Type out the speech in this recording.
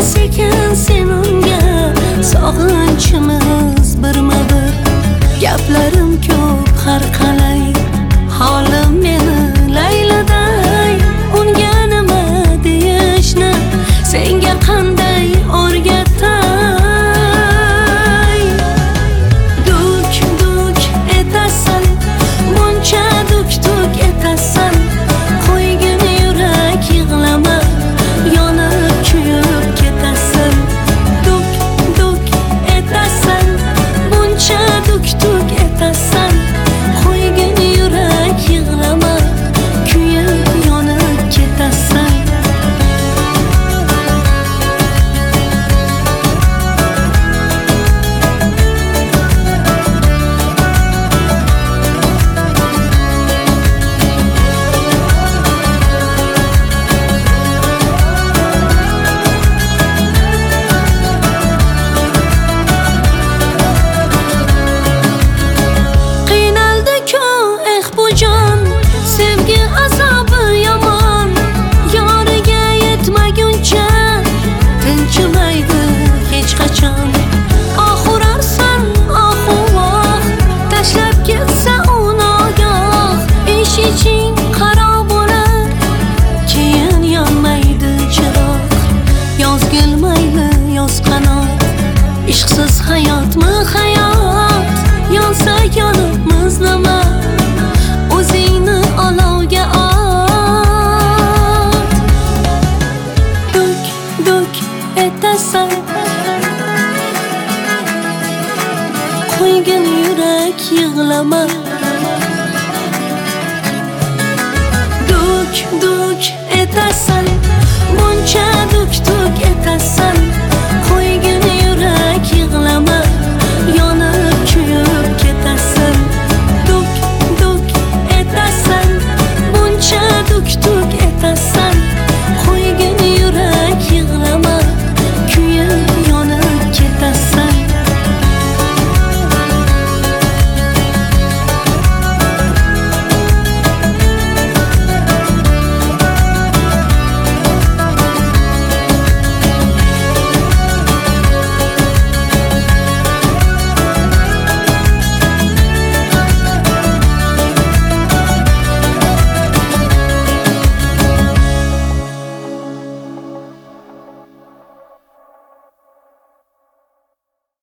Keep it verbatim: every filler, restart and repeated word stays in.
sekin sen unga sog'inchimiz birma-bir. Gaplarim ko'p har qalay, holim meni layladay. Unga nima deyishni senga qanday o'rgatay? Duk duk etasan, buncha duk duk etasan, qo'ygin yurak yig'lama, yonib kuyib ketasan. Duk duk etasan, buncha duk duk etasan, qo'ygin yurak yig'lama, kuyib yonib ketasan. Ishqsiz hayotmi hayot, yonsa yonib muzlama, o'zingni olovga ot. Duk duk etasan, qo'ygin yurak yig'lama. Duk duk